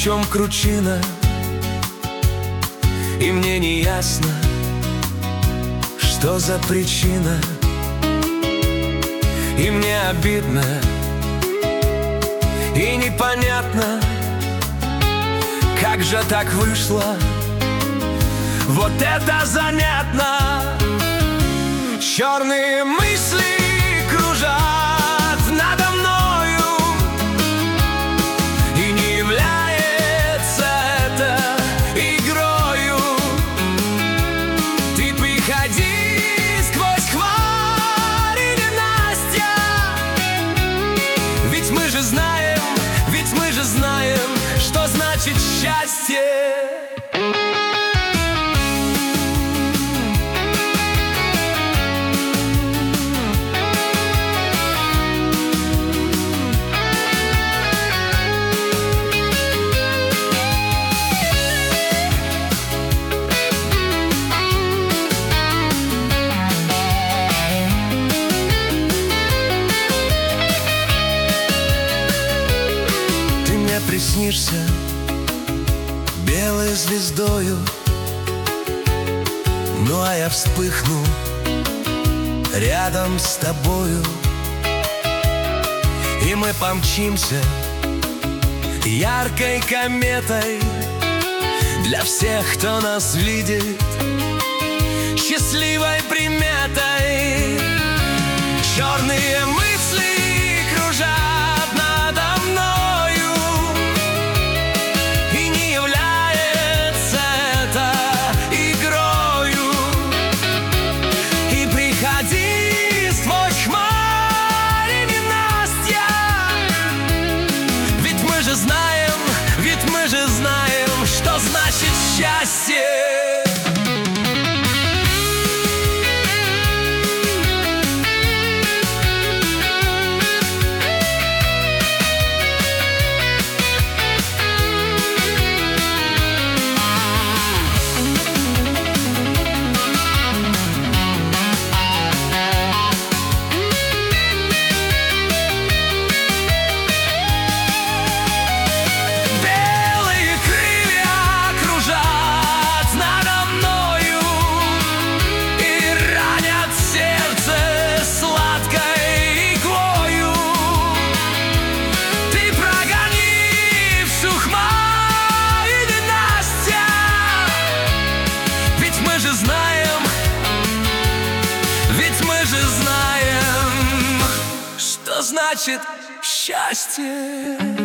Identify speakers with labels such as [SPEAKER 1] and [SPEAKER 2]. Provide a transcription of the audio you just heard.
[SPEAKER 1] чем кручина, и мне не ясно, что за причина. И мне обидно, и непонятно, как же так вышло. Вот это занятно. Черные мысли кружат надо мною, и не является это игрою. Ты приходи сквозь хмари, ненастья, ведь мы же знаем, что значит счастье. Приснишься белой звездою, ну а я вспыхну рядом с тобою, и мы помчимся яркой кометой для всех, кто нас видит, счастливой приметой. Черные мысли кружат надо мною, и не является это игрою. И приходи сквозь хмари, ненастья, ведь мы же знаем, что значит счастье. Что значит счастье?